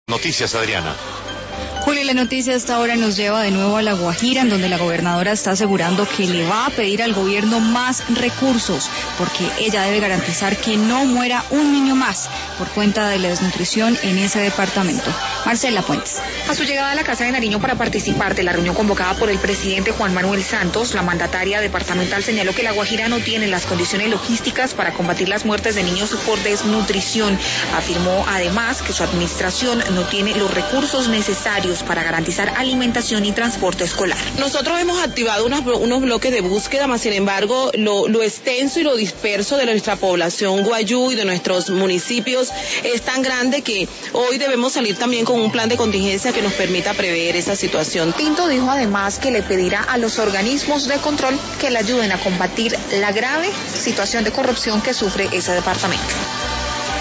Noticias, Adriana. Julio, la noticia a esta hora nos lleva de nuevo a La Guajira, en donde la gobernadora está asegurando que le va a pedir al gobierno más recursos, porque ella debe garantizar que no muera un niño más por cuenta de la desnutrición en ese departamento. Marcela Puentes. A su llegada a la Casa de Nariño para participar de la reunión convocada por el presidente Juan Manuel Santos, la mandataria departamental señaló que La Guajira no tiene las condiciones logísticas para combatir las muertes de niños por desnutrición. Afirmó además que su administración no tiene los recursos necesarios para garantizar alimentación y transporte escolar. Nosotros hemos activado unos bloques de búsqueda, más sin embargo, lo extenso y lo disperso de nuestra población guayú y de nuestros municipios es tan grande que hoy debemos salir también con un plan de contingencia que nos permita prever esa situación. Pinto dijo además que le pedirá a los organismos de control que le ayuden a combatir la grave situación de corrupción que sufre ese departamento.